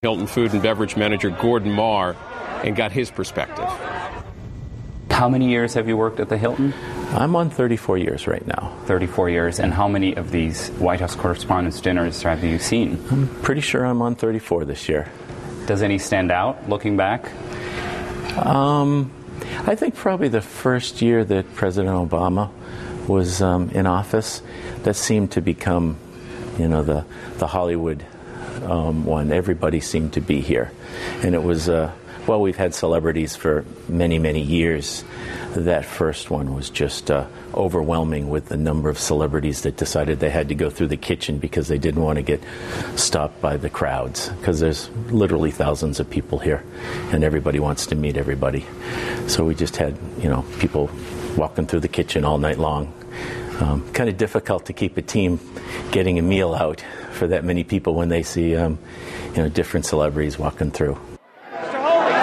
Hilton Food and Beverage Manager Gordon Marr and got his perspective. How many years have you worked at the Hilton? I'm on 34 years right now. 34 years. And how many of these White House Correspondents' Dinners have you seen? I'm pretty sure I'm on 34 this year. Does any stand out looking back? I think probably the first year that President Obama was in office, that seemed to become, the Hollywood one. Everybody seemed to be here. And it was, we've had celebrities for many, many years. That first one was just overwhelming with the number of celebrities that decided they had to go through the kitchen because they didn't want to get stopped by the crowds, because there's literally thousands of people here and everybody wants to meet everybody. So we just had, people walking through the kitchen all night long. Kind of difficult to keep a team getting a meal out for that many people when they see, different celebrities walking through.